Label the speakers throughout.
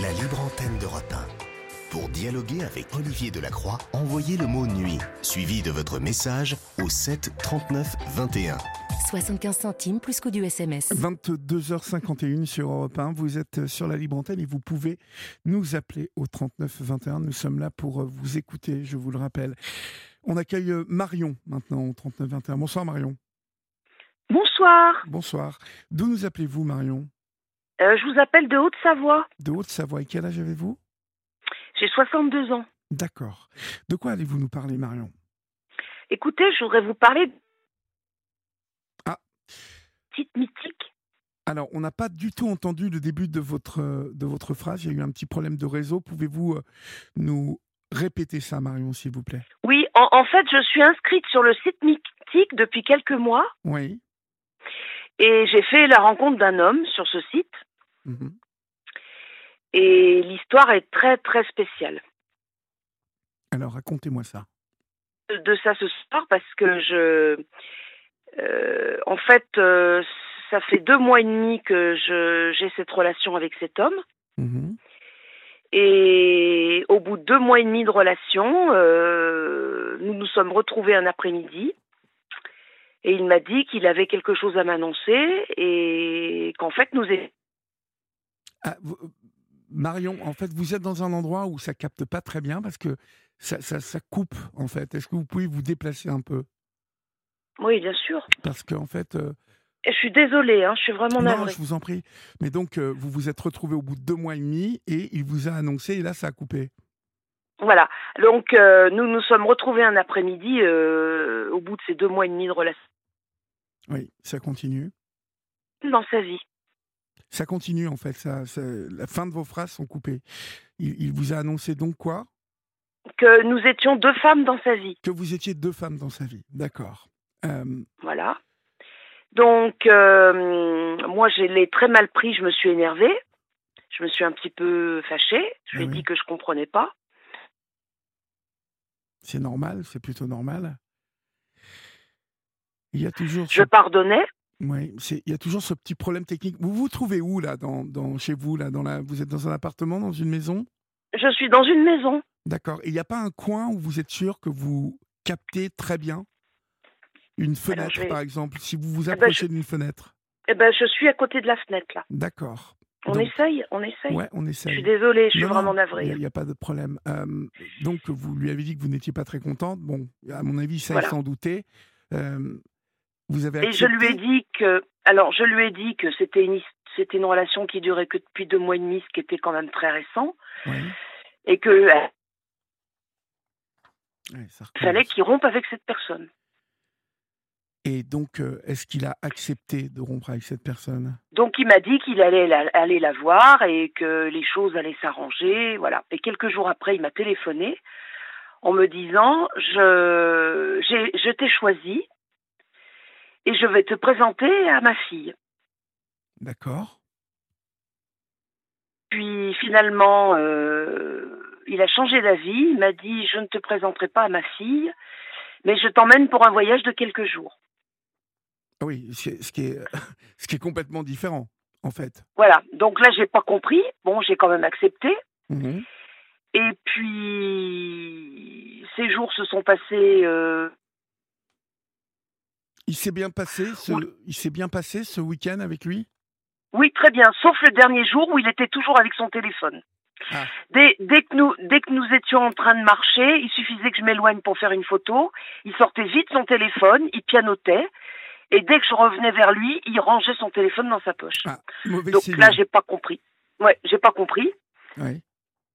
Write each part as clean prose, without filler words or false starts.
Speaker 1: La libre antenne d'Europe 1. Pour dialoguer avec Olivier Delacroix, envoyez le mot nuit, suivi de votre message au 7 39 21.
Speaker 2: 75 centimes plus coût du SMS.
Speaker 3: 22h51 sur Europe 1. Vous êtes sur la libre antenne et vous pouvez nous appeler au 39 21. Nous sommes là pour vous écouter, je vous le rappelle. On accueille Marion maintenant au 39 21. Bonsoir Marion.
Speaker 4: Bonsoir.
Speaker 3: Bonsoir. D'où nous appelez-vous Marion ?
Speaker 4: Je vous appelle de Haute-Savoie.
Speaker 3: De Haute-Savoie. Et quel âge avez-vous ?
Speaker 4: J'ai 62 ans.
Speaker 3: D'accord. De quoi allez-vous nous parler Marion ?
Speaker 4: Écoutez, je voudrais vous parler de petite mythique.
Speaker 3: Alors, on n'a pas du tout entendu le début de votre phrase. Il y a eu un petit problème de réseau. Pouvez-vous nous répéter ça, Marion, s'il vous plaît ?
Speaker 4: Oui, en fait, je suis inscrite sur le site mythique depuis quelques mois.
Speaker 3: Oui.
Speaker 4: Et j'ai fait la rencontre d'un homme sur ce site.
Speaker 3: Mmh.
Speaker 4: Et l'histoire est très, très spéciale.
Speaker 3: Alors, racontez-moi ça.
Speaker 4: De ça ce soir, parce que en fait, ça fait 2 mois et demi que j'ai cette relation avec cet homme.
Speaker 3: Mmh.
Speaker 4: Et au bout de 2 mois et demi de relation, nous nous sommes retrouvés un après-midi. Et il m'a dit qu'il avait quelque chose à m'annoncer et qu'en fait,
Speaker 3: Marion, en fait, vous êtes dans un endroit où ça capte pas très bien parce que ça coupe, en fait. Est-ce que vous pouvez vous déplacer un peu ?
Speaker 4: Oui, bien sûr.
Speaker 3: Parce qu'en fait...
Speaker 4: Je suis désolée, je suis vraiment navrée.
Speaker 3: Non, je vous en prie. Mais donc, vous vous êtes retrouvés au bout de 2 mois et demi et il vous a annoncé et là, ça a coupé.
Speaker 4: Voilà. Donc, nous nous sommes retrouvés un après-midi au bout de ces 2 mois et demi de relation.
Speaker 3: Oui, ça continue.
Speaker 4: Dans sa vie.
Speaker 3: Ça continue, en fait. La fin de vos phrases sont coupées. Il vous a annoncé donc quoi ?
Speaker 4: Que nous étions 2 femmes dans sa vie.
Speaker 3: Que vous étiez 2 femmes dans sa vie. D'accord.
Speaker 4: Voilà. Donc, moi, je l'ai très mal pris. Je me suis énervée. Je me suis un petit peu fâchée. Je lui ai dit que je comprenais pas.
Speaker 3: C'est normal, c'est plutôt normal. Il y a toujours...
Speaker 4: Je pardonnais.
Speaker 3: Oui, il y a toujours ce petit problème technique. Vous vous trouvez où, là, chez vous là, vous êtes dans un appartement, dans une maison ?
Speaker 4: Je suis dans une maison.
Speaker 3: D'accord. Et il n'y a pas un coin où vous êtes sûr que vous captez très bien ? Une fenêtre, par exemple, si vous vous approchez d'une fenêtre ?
Speaker 4: Je suis à côté de la fenêtre, là.
Speaker 3: D'accord.
Speaker 4: On essaye.
Speaker 3: Ouais, on essaye.
Speaker 4: Je suis désolée, je suis vraiment navrée.
Speaker 3: Il n'y a pas de problème. Donc, vous lui avez dit que vous n'étiez pas très contente. Bon, à mon avis, ça, il s'en doutait. Vous avez accepté.
Speaker 4: Et je lui ai dit que c'était une relation qui durait que depuis 2 mois et demi, ce qui était quand même très récent.
Speaker 3: Oui.
Speaker 4: Et que fallait qu'il rompe avec cette personne.
Speaker 3: Et donc, est-ce qu'il a accepté de rompre avec cette personne ?
Speaker 4: Donc, il m'a dit qu'il allait aller la voir et que les choses allaient s'arranger, voilà. Et quelques jours après, il m'a téléphoné en me disant « Je t'ai choisi et je vais te présenter à ma fille. »
Speaker 3: D'accord.
Speaker 4: Puis, finalement, il a changé d'avis. Il m'a dit « Je ne te présenterai pas à ma fille, mais je t'emmène pour un voyage de quelques jours. »
Speaker 3: Oui, ce qui est complètement différent, en fait.
Speaker 4: Voilà, donc là, j'ai pas compris. Bon, j'ai quand même accepté.
Speaker 3: Mmh.
Speaker 4: Et puis, ces jours se sont passés...
Speaker 3: Il s'est bien passé ce week-end avec lui ?
Speaker 4: Oui, très bien, sauf le dernier jour où il était toujours avec son téléphone.
Speaker 3: Ah.
Speaker 4: Dès que nous étions en train de marcher, il suffisait que je m'éloigne pour faire une photo. Il sortait vite son téléphone, il pianotait. Et dès que je revenais vers lui, il rangeait son téléphone dans sa poche.
Speaker 3: Ah, mauvais
Speaker 4: donc
Speaker 3: signe.
Speaker 4: là, j'ai pas compris. Ouais, j'ai pas compris.
Speaker 3: Oui.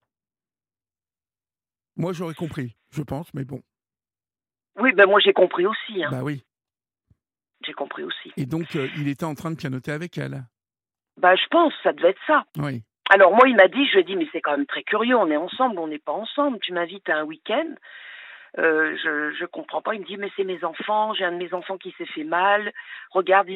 Speaker 3: Moi, j'aurais compris, je pense, mais bon.
Speaker 4: Oui, moi, j'ai compris aussi.
Speaker 3: Bah oui.
Speaker 4: J'ai compris aussi.
Speaker 3: Et donc, il était en train de pianoter avec elle ?
Speaker 4: Je pense, ça devait être ça.
Speaker 3: Oui.
Speaker 4: Alors, moi, je lui ai dit, mais c'est quand même très curieux, on est ensemble, on n'est pas ensemble. Tu m'invites à un week-end. Je comprends pas. Il me dit, mais c'est mes enfants, j'ai un de mes enfants qui s'est fait mal. Regarde.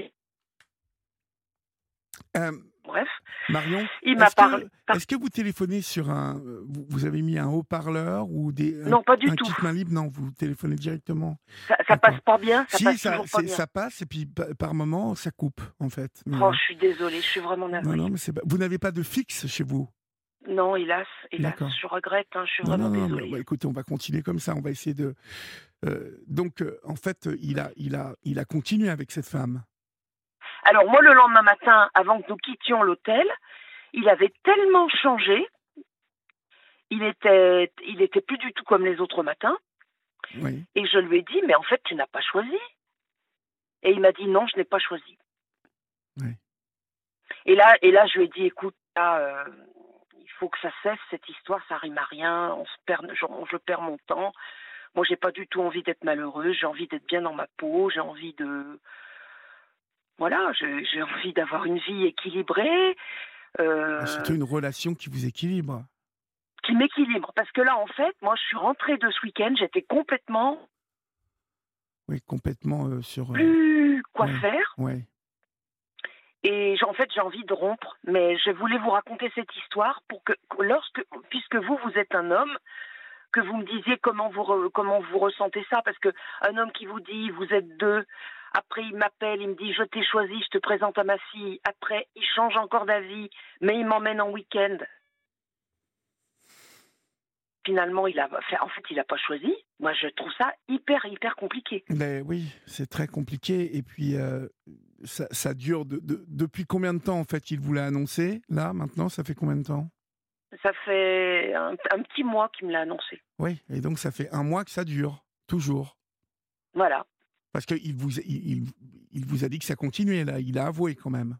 Speaker 4: Bref.
Speaker 3: Marion,
Speaker 4: il m'a parlé.
Speaker 3: Est-ce que vous téléphonez sur vous avez mis un haut-parleur ou
Speaker 4: non, pas du
Speaker 3: un
Speaker 4: tout.
Speaker 3: kit main libre ? Non, vous téléphonez directement.
Speaker 4: Ça passe pas bien.
Speaker 3: Ça passe et puis par moment ça coupe en fait.
Speaker 4: Je suis désolée, je suis vraiment navrée.
Speaker 3: Non, mais vous n'avez pas de fixe chez vous ?
Speaker 4: Non, hélas,
Speaker 3: D'accord.
Speaker 4: je regrette, hein, je suis
Speaker 3: Non,
Speaker 4: vraiment
Speaker 3: non, non,
Speaker 4: désolée.
Speaker 3: bah, écoutez, on va continuer comme ça. On va essayer de. Donc, en fait, il a continué avec cette femme.
Speaker 4: Alors moi, le lendemain matin, avant que nous quittions l'hôtel, il avait tellement changé, il était plus du tout comme les autres matins,
Speaker 3: Oui.
Speaker 4: et je lui ai dit, mais en fait, tu n'as pas choisi. Et il m'a dit, non, je n'ai pas choisi.
Speaker 3: Oui.
Speaker 4: Et là, je lui ai dit, écoute, là, il faut que ça cesse, cette histoire, ça rime à rien, je perds mon temps. Moi, j'ai pas du tout envie d'être malheureuse, j'ai envie d'être bien dans ma peau, j'ai envie de... Voilà, j'ai envie d'avoir une vie équilibrée,
Speaker 3: Surtout une relation qui vous équilibre.
Speaker 4: qui m'équilibre. Parce que là, en fait, moi, je suis rentrée de ce week-end, j'étais complètement
Speaker 3: Oui, complètement sur.
Speaker 4: plus quoi
Speaker 3: Ouais.
Speaker 4: faire.
Speaker 3: Ouais.
Speaker 4: Et en fait, j'ai envie de rompre. Mais je voulais vous raconter cette histoire pour que, puisque vous êtes un homme, que vous me disiez comment vous ressentez ça. Parce qu'un homme qui vous dit, vous êtes deux, après il m'appelle, il me dit, je t'ai choisi, je te présente à ma fille. Après, il change encore d'avis, mais il m'emmène en week-end. Finalement, il a pas choisi. Moi, je trouve ça hyper, hyper compliqué.
Speaker 3: Mais oui, c'est très compliqué. Et puis, ça dure depuis combien de temps, en fait, il vous l'a annoncé? Là, maintenant, ça fait combien de temps?
Speaker 4: Ça fait un petit mois qu'il me l'a annoncé.
Speaker 3: Oui, et donc ça fait un mois que ça dure, toujours.
Speaker 4: Voilà.
Speaker 3: Parce qu'il vous a dit que ça continuait, là. Il a avoué, quand même.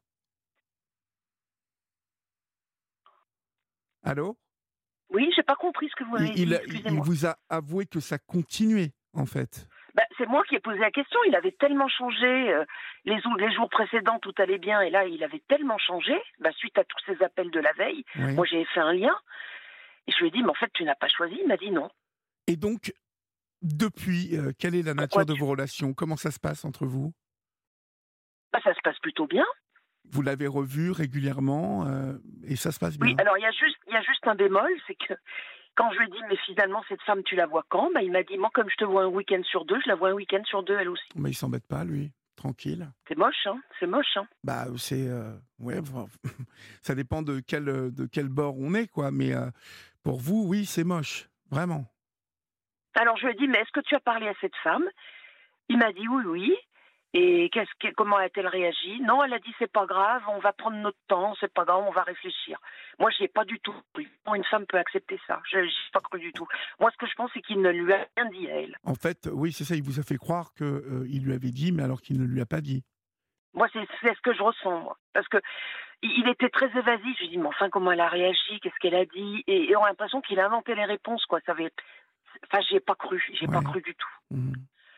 Speaker 3: Allô?
Speaker 4: Oui, j'ai pas compris ce que vous avez dit,
Speaker 3: Il
Speaker 4: excusez-moi.
Speaker 3: vous a avoué que ça continuait, en fait.
Speaker 4: C'est moi qui ai posé la question. Il avait tellement changé. Les jours précédents, tout allait bien. Et là, il avait tellement changé, suite à tous ces appels de la veille.
Speaker 3: Oui.
Speaker 4: Moi, j'ai fait un lien. Et je lui ai dit, mais en fait, tu n'as pas choisi. Il m'a dit non.
Speaker 3: Et donc, depuis, quelle est la nature de vos relations? Comment ça se passe entre vous?
Speaker 4: Ça se passe plutôt bien.
Speaker 3: Vous l'avez revu régulièrement et ça se passe bien?
Speaker 4: Oui, alors il y a juste un bémol, c'est que quand je lui ai dit, mais finalement, cette femme, tu la vois quand? Il m'a dit, moi, comme je te vois un week-end sur deux, je la vois un week-end sur deux, elle aussi.
Speaker 3: Mais il s'embête pas, lui. Tranquille.
Speaker 4: C'est moche, hein? C'est moche, hein?
Speaker 3: C'est... ouais, ça dépend de quel bord on est, quoi. Mais pour vous, oui, c'est moche. Vraiment.
Speaker 4: Alors, je lui ai dit, mais est-ce que tu as parlé à cette femme? Il m'a dit oui, oui. Et comment a-t-elle réagi? Non, elle a dit, c'est pas grave, on va prendre notre temps, c'est pas grave, on va réfléchir. Moi, j'y ai pas du tout cru. Comment une femme peut accepter ça? Je n'y ai pas cru du tout. Moi, ce que je pense, c'est qu'il ne lui a rien dit à elle.
Speaker 3: En fait, oui, c'est ça, il vous a fait croire qu'il lui avait dit, mais alors qu'il ne lui a pas dit.
Speaker 4: Moi, c'est ce que je ressens, moi. Parce que il était très évasif. Je lui ai dit, mais enfin, comment elle a réagi? Qu'est-ce qu'elle a dit? Et on a l'impression qu'il a inventé les réponses, quoi. J'y ai pas cru. J'ai pas cru du tout.
Speaker 3: Mmh.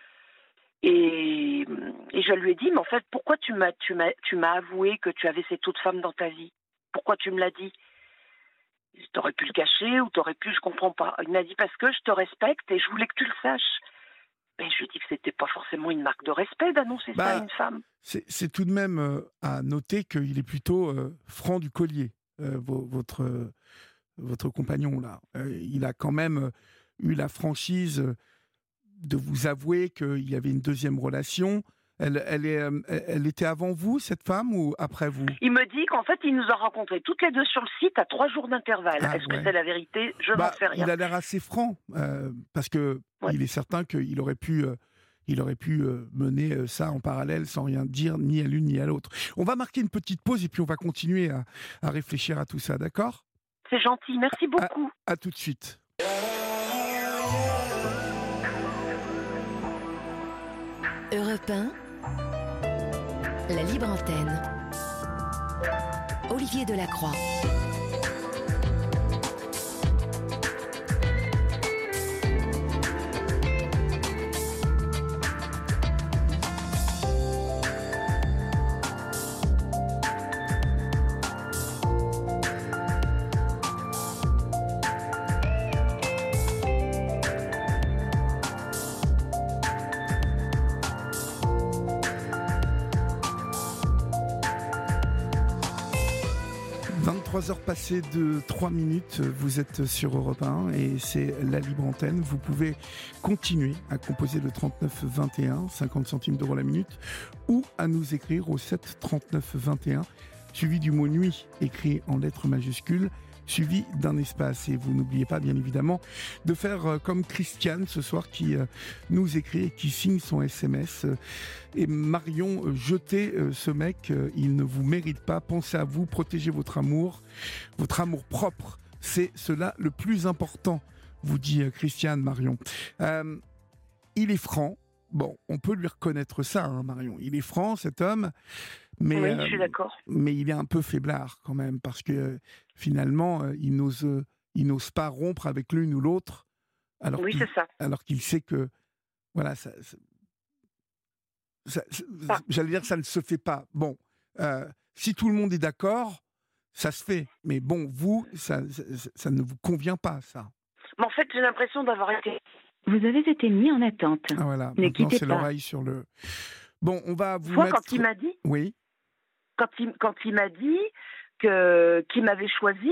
Speaker 4: Et je lui ai dit, mais en fait, pourquoi tu m'as avoué que tu avais cette autre femme dans ta vie? Pourquoi tu me l'as dit? T'aurais pu le cacher ou t'aurais pu, je comprends pas. Il m'a dit, parce que je te respecte et je voulais que tu le saches. Mais je lui ai dit que c'était pas forcément une marque de respect d'annoncer ça à une femme.
Speaker 3: C'est tout de même à noter qu'il est plutôt franc du collier, votre compagnon, là. Il a quand même eu la franchise de vous avouer qu'il y avait une deuxième relation. Elle était avant vous, cette femme, ou après vous?
Speaker 4: Il me dit qu'en fait, il nous a rencontrés toutes les deux sur le site à 3 jours d'intervalle. Est-ce que c'est la vérité? Je n'en sais rien.
Speaker 3: Il a l'air assez franc, parce que il est certain qu'il aurait pu mener ça en parallèle sans rien dire ni à l'une ni à l'autre. On va marquer une petite pause et puis on va continuer à réfléchir à tout ça, d'accord?
Speaker 4: C'est gentil, merci beaucoup.
Speaker 3: À tout de suite.
Speaker 2: Europe 1, la libre antenne. Olivier Delacroix.
Speaker 3: Heures passées de 3 minutes, vous êtes sur Europe 1 et c'est la libre antenne. Vous pouvez continuer à composer le 39 21, 50 centimes d'euros la minute, ou à nous écrire au 7 39 21 suivi du mot nuit, écrit en lettres majuscules, suivi d'un espace. Et vous n'oubliez pas, bien évidemment, de faire comme Christiane ce soir qui nous écrit et qui signe son SMS. Et Marion, jetez ce mec, il ne vous mérite pas. Pensez à vous, protégez votre amour propre. C'est cela le plus important, vous dit Christiane, Marion. Il est franc. Bon, on peut lui reconnaître ça, hein, Marion. Il est franc, cet homme. Mais,
Speaker 4: oui, je suis d'accord.
Speaker 3: Mais il est un peu faiblard quand même, parce que finalement, il n'ose pas rompre avec l'une ou l'autre.
Speaker 4: Oui, c'est ça.
Speaker 3: Alors qu'il sait que, voilà, j'allais dire, ça ne se fait pas. Bon, si tout le monde est d'accord, ça se fait. Mais bon, vous, ça ne vous convient pas, ça.
Speaker 4: Mais en fait, j'ai l'impression d'avoir été...
Speaker 2: Vous avez été mis en attente.
Speaker 3: Ah voilà,
Speaker 2: Ne
Speaker 3: maintenant
Speaker 2: quittez
Speaker 3: c'est
Speaker 2: pas.
Speaker 3: l'oreille sur le... Bon, on va vous
Speaker 4: Toi,
Speaker 3: mettre...
Speaker 4: quand il m'a dit...
Speaker 3: Oui.
Speaker 4: Quand il m'a dit qu'il m'avait choisi,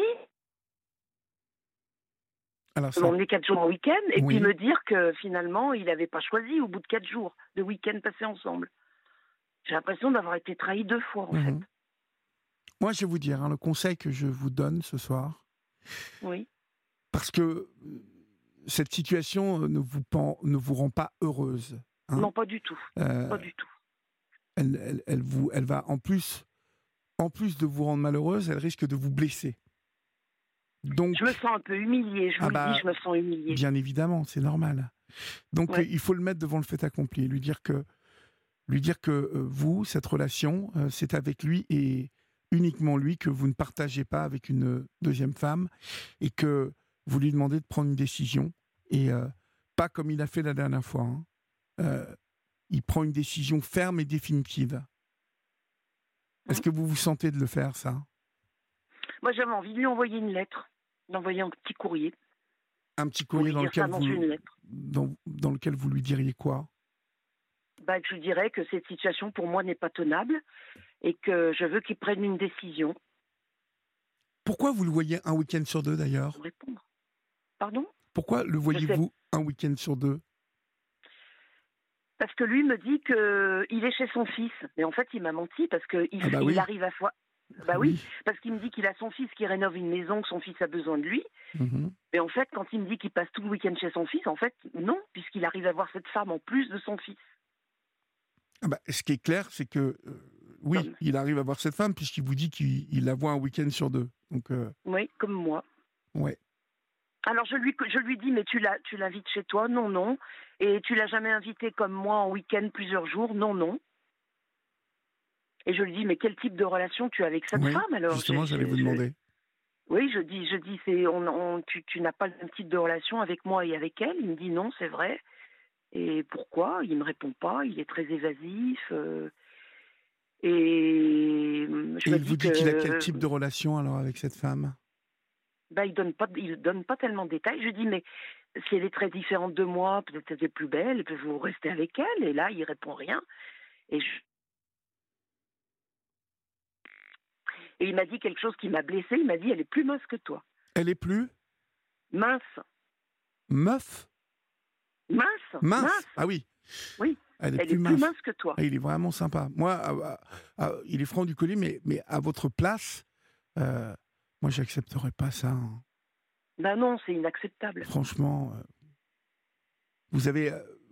Speaker 3: Alors, ça...
Speaker 4: m'emmener 4 jours en week-end, et
Speaker 3: Oui.
Speaker 4: puis me dire que finalement, il n'avait pas choisi au bout de 4 jours de week-end passés ensemble. J'ai l'impression d'avoir été trahi 2 fois, en fait.
Speaker 3: Moi, je vais vous dire, hein, le conseil que je vous donne ce soir,
Speaker 4: Oui.
Speaker 3: parce que cette situation ne vous rend pas heureuse. Hein.
Speaker 4: Non, pas du tout. Pas du tout.
Speaker 3: Elle va, en plus de vous rendre malheureuse, elle risque de vous blesser. Donc,
Speaker 4: Je me sens un peu humiliée, je vous le dis, je me sens humiliée.
Speaker 3: bien évidemment, c'est normal. Donc,
Speaker 4: Ouais.
Speaker 3: il faut le mettre devant le fait accompli, lui dire que vous, cette relation, c'est avec lui et uniquement lui, que vous ne partagez pas avec une deuxième femme, et que vous lui demandez de prendre une décision, et pas comme il a fait la dernière fois. Hein. Il prend une décision ferme et définitive. Est-ce que vous vous sentez de le faire, ça ?
Speaker 4: Moi, j'avais envie de lui envoyer une lettre, d'envoyer un petit courrier.
Speaker 3: Un petit
Speaker 4: Pour
Speaker 3: courrier
Speaker 4: lui dire ça dans une lettre.
Speaker 3: dans lequel vous lui diriez quoi ?
Speaker 4: Que je dirais que cette situation, pour moi, n'est pas tenable et que je veux qu'il prenne une décision.
Speaker 3: Pourquoi vous le voyez un week-end sur 2, d'ailleurs ?
Speaker 4: Pour répondre. Pardon ?
Speaker 3: Pourquoi le voyez-vous un week-end sur 2 ?
Speaker 4: Parce que lui me dit qu'il est chez son fils. Mais en fait, il m'a menti parce qu'il
Speaker 3: oui.
Speaker 4: il arrive à fois. Bah oui, parce qu'il me dit qu'il a son fils qui rénove une maison, que son fils a besoin de lui. Mais en fait, quand il me dit qu'il passe tout le week-end chez son fils, en fait, non, puisqu'il arrive à voir cette femme en plus de son fils.
Speaker 3: Ce qui est clair, c'est que, oui, il arrive à voir cette femme, puisqu'il vous dit qu'il la voit un week-end sur 2. Donc,
Speaker 4: oui, comme moi.
Speaker 3: Ouais.
Speaker 4: Alors je lui dis, mais tu l'invites chez toi ? Non, non. Et tu l'as jamais invité comme moi en week-end plusieurs jours ? Non, non. Et je lui dis, mais quel type de relation tu as avec cette femme alors ?
Speaker 3: Justement, j'allais vous demander.
Speaker 4: Oui, je dis, tu n'as pas le même type de relation avec moi et avec elle. Il me dit non, c'est vrai. Et pourquoi ? Il me répond pas. Il est très évasif. Et
Speaker 3: il vous dit qu'il a quel type de relation alors avec cette femme ?
Speaker 4: Il donne pas tellement de détails. Je dis, mais si elle est très différente de moi, peut-être qu'elle est plus belle, vous restez avec elle. Et là, il répond rien. Et il m'a dit quelque chose qui m'a blessée. Il m'a dit, elle est plus mince que toi.
Speaker 3: Elle est plus
Speaker 4: mince.
Speaker 3: Meuf ?
Speaker 4: Mince.
Speaker 3: Ah oui.
Speaker 4: Oui.
Speaker 3: Elle est plus mince que toi. Ah, il est vraiment sympa. Moi, il est franc du collier, mais à votre place, moi, j'accepterais pas ça. Hein.
Speaker 4: Ben non, c'est inacceptable.
Speaker 3: Franchement, vous avez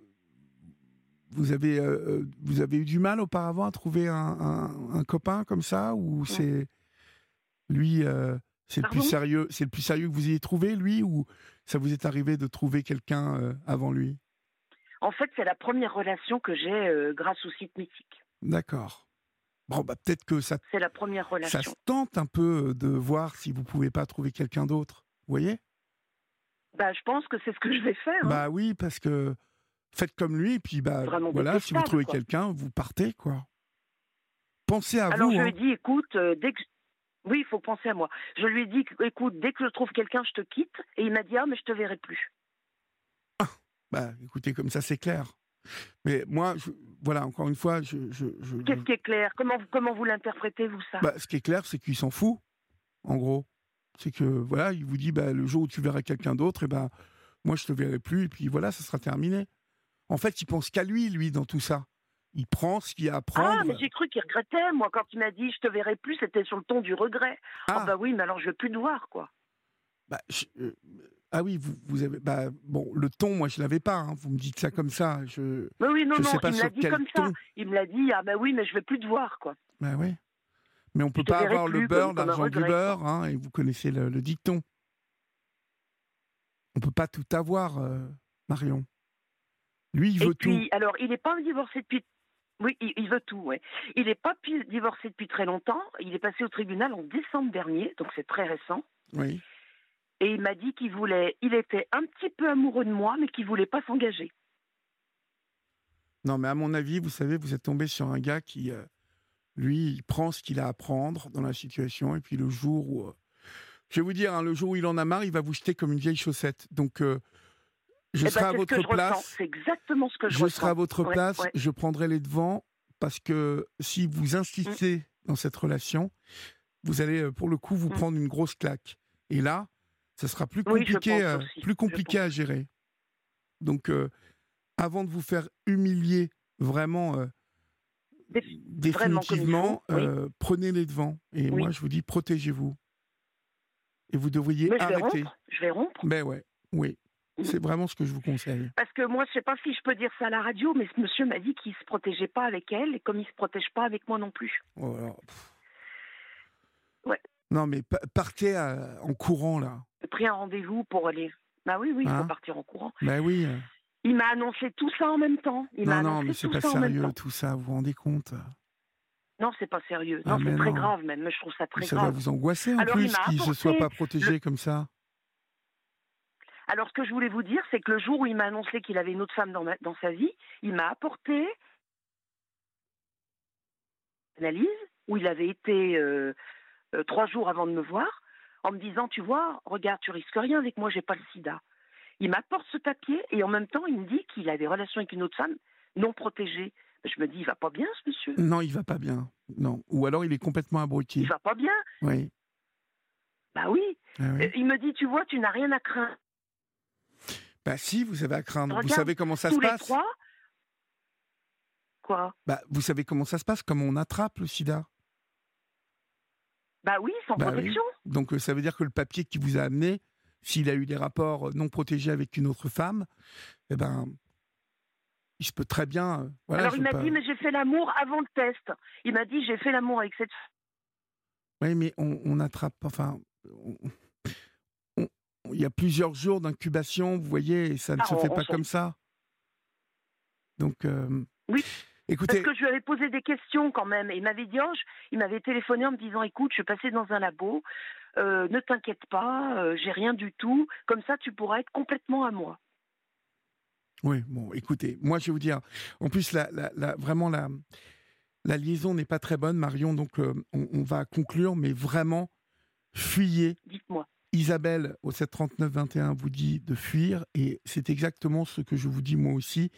Speaker 3: eu du mal auparavant à trouver un copain comme ça, ou c'est lui, c'est le plus sérieux que vous ayez trouvé, lui, ou ça vous est arrivé de trouver quelqu'un avant lui ?
Speaker 4: En fait, c'est la première relation que j'ai grâce au site Mythique.
Speaker 3: D'accord. Bon, peut-être que ça...
Speaker 4: C'est la première relation.
Speaker 3: Ça se tente un peu de voir si vous pouvez pas trouver quelqu'un d'autre. Vous voyez ?
Speaker 4: Je pense que c'est ce que je vais faire. Hein.
Speaker 3: Oui, parce que faites comme lui, et puis voilà, si vous trouvez quelqu'un, vous partez, quoi. Pensez à vous.
Speaker 4: Alors, je lui ai dit, écoute, oui, il faut penser à moi. Je lui ai dit, écoute, dès que je trouve quelqu'un, je te quitte. Et il m'a dit, mais je te verrai plus.
Speaker 3: Écoutez, comme ça, c'est clair. Mais moi, voilà, encore une fois,
Speaker 4: Qu'est-ce qui est clair ? Comment vous l'interprétez, vous, ça ?
Speaker 3: Ce qui est clair, c'est qu'il s'en fout, en gros. C'est que, voilà, il vous dit, le jour où tu verras quelqu'un d'autre, moi, je te verrai plus, et puis voilà, ça sera terminé. En fait, il pense qu'à lui, dans tout ça. Il prend ce qu'il y a à
Speaker 4: Ah,
Speaker 3: prendre.
Speaker 4: mais j'ai cru qu'il regrettait. Moi, quand il m'a dit « je te verrai plus », c'était sur le ton du regret. Ah, bah oui, mais alors je veux plus te voir, quoi.
Speaker 3: Bah, ah oui, vous avez... Bah, bon, le ton, moi, je l'avais pas. Hein. Vous me dites ça comme ça.
Speaker 4: Mais oui, non,
Speaker 3: je
Speaker 4: non,
Speaker 3: sais pas
Speaker 4: il me
Speaker 3: sur
Speaker 4: l'a dit
Speaker 3: quel
Speaker 4: comme
Speaker 3: ton.
Speaker 4: ça. Il me l'a dit « ah bah oui, mais je veux plus te voir, quoi ».
Speaker 3: Bah oui. Mais on peut
Speaker 4: Je te
Speaker 3: pas
Speaker 4: verrai
Speaker 3: avoir le
Speaker 4: plus,
Speaker 3: beurre,
Speaker 4: comme un
Speaker 3: l'argent du
Speaker 4: regret,
Speaker 3: beurre, hein, et vous connaissez le dicton. On peut pas tout avoir, Marion. Lui, il
Speaker 4: Et
Speaker 3: veut
Speaker 4: puis,
Speaker 3: tout.
Speaker 4: alors, il n'est pas divorcé depuis... Oui, il veut tout, ouais. Il n'est pas divorcé depuis très longtemps. Il est passé au tribunal en décembre dernier, donc c'est très récent.
Speaker 3: Oui.
Speaker 4: Et il m'a dit il était un petit peu amoureux de moi, mais qu'il voulait pas s'engager.
Speaker 3: Non, mais à mon avis, vous savez, vous êtes tombé sur un gars qui, lui, il prend ce qu'il a à prendre dans la situation, et puis le jour où... je vais vous dire, hein, le jour où il en a marre, il va vous jeter comme une vieille chaussette. Donc, je serai à votre place.
Speaker 4: C'est exactement ce que je ressens.
Speaker 3: Je serai à votre place,
Speaker 4: ouais.
Speaker 3: je prendrai les devants, parce que si vous insistez dans cette relation, vous allez, pour le coup, vous prendre une grosse claque. Et là, ça sera plus compliqué, à gérer. Donc, avant de vous faire humilier vraiment définitivement, prenez les devants. Et moi, je vous dis, protégez-vous. Et vous devriez arrêter.
Speaker 4: Je vais rompre.
Speaker 3: Ben ouais, oui. C'est vraiment ce que je vous conseille.
Speaker 4: Parce que moi, je ne sais pas si je peux dire ça à la radio, mais ce monsieur m'a dit qu'il ne se protégeait pas avec elle, et comme il ne se protège pas avec moi non plus.
Speaker 3: Oh, alors,
Speaker 4: ouais.
Speaker 3: Non, mais partez en courant, là.
Speaker 4: J'ai pris un rendez-vous pour aller... Bah oui, il faut partir en courant.
Speaker 3: Ben oui.
Speaker 4: Il m'a annoncé tout ça en même temps.
Speaker 3: Non, mais c'est pas sérieux, tout ça, vous vous rendez compte?
Speaker 4: Non, c'est pas sérieux. Non, c'est très grave même. Je trouve ça très grave.
Speaker 3: Ça va vous angoisser en plus qu'il ne se soit pas protégé comme ça.
Speaker 4: Alors, ce que je voulais vous dire, c'est que le jour où il m'a annoncé qu'il avait une autre femme dans sa vie, il m'a apporté une analyse où il avait été 3 jours avant de me voir, en me disant, tu vois, regarde, tu risques rien avec moi, j'ai pas le sida. Il m'apporte ce papier et en même temps, il me dit qu'il a des relations avec une autre femme non protégée. Je me dis, il va pas bien, ce monsieur.
Speaker 3: Non, il va pas bien. Non. Ou alors, il est complètement abruti.
Speaker 4: Il va pas bien.
Speaker 3: Oui.
Speaker 4: Bah oui.
Speaker 3: Ah oui.
Speaker 4: Il me dit, tu vois, tu n'as rien à craindre.
Speaker 3: Bah si, vous avez à craindre.
Speaker 4: Regarde,
Speaker 3: vous savez comment ça se
Speaker 4: tous les
Speaker 3: passe?
Speaker 4: 3. Quoi?
Speaker 3: Bah, vous savez comment ça se passe? Comment on attrape le sida?
Speaker 4: Bah oui, sans protection.
Speaker 3: Oui. Donc, ça veut dire que le papier qui vous a amené, s'il a eu des rapports non protégés avec une autre femme, eh ben, il se peut très bien... voilà,
Speaker 4: alors, il m'a dit, mais j'ai fait l'amour avant le test. Il m'a dit, j'ai fait l'amour avec cette femme.
Speaker 3: Oui, mais on attrape... Enfin... Il y a plusieurs jours d'incubation, vous voyez, et ça ne se fait pas comme ça. Donc,
Speaker 4: oui,
Speaker 3: écoutez...
Speaker 4: parce que je lui avais posé des questions quand même. Et il m'avait dit, il m'avait téléphoné en me disant, écoute, je suis passé dans un labo, ne t'inquiète pas, j'ai rien du tout. Comme ça, tu pourras être complètement à moi.
Speaker 3: Oui, bon, écoutez, moi je vais vous dire, en plus, vraiment, la liaison n'est pas très bonne, Marion, donc on va conclure, mais vraiment, fuyez.
Speaker 4: Dites-moi.
Speaker 3: Isabelle, au 739-21, vous dit de fuir, et c'est exactement ce que je vous dis moi aussi.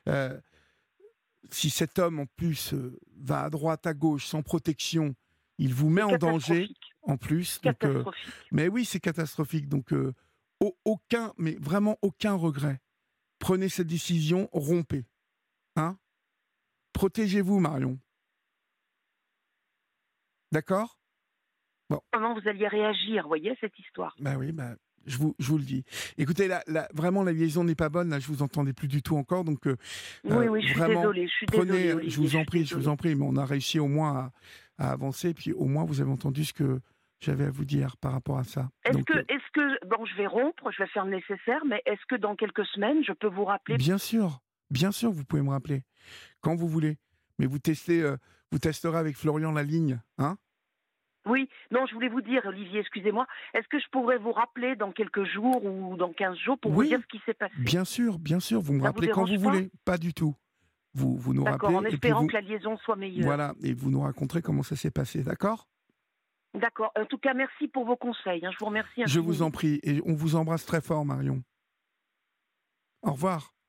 Speaker 3: Si cet homme, en plus, va à droite, à gauche, sans protection, il vous met en danger, en plus. Donc, mais oui, c'est catastrophique. Donc, mais vraiment aucun regret. Prenez cette décision, rompez. Hein? Protégez-vous, Marion. D'accord? Bon.
Speaker 4: Comment vous alliez réagir, vous voyez, à cette histoire?
Speaker 3: Bah oui, je vous le dis. Écoutez, vraiment, la liaison n'est pas bonne. Là, je vous entendais plus du tout encore. Donc,
Speaker 4: oui, je suis désolée.
Speaker 3: Je vous en prie, mais on a réussi au moins à avancer. Puis au moins, vous avez entendu ce que j'avais à vous dire par rapport à ça.
Speaker 4: Est-ce que, bon, je vais rompre, je vais faire le nécessaire, mais est-ce que dans quelques semaines, je peux vous rappeler?
Speaker 3: Bien sûr, vous pouvez me rappeler quand vous voulez. Mais vous testerez avec Florian la ligne, hein?
Speaker 4: Oui, non, je voulais vous dire, Olivier, excusez-moi, est-ce que je pourrais vous rappeler dans quelques jours ou dans 15 jours pour vous dire ce qui s'est passé? Bien sûr,
Speaker 3: vous me rappelez quand vous voulez, pas du tout. Vous nous rappelez.
Speaker 4: En espérant que la liaison soit meilleure.
Speaker 3: Voilà, et vous nous raconterez comment ça s'est passé, d'accord?
Speaker 4: D'accord, en tout cas, merci pour vos conseils, je vous remercie.
Speaker 3: Je vous en prie, et on vous embrasse très fort, Marion. Au revoir.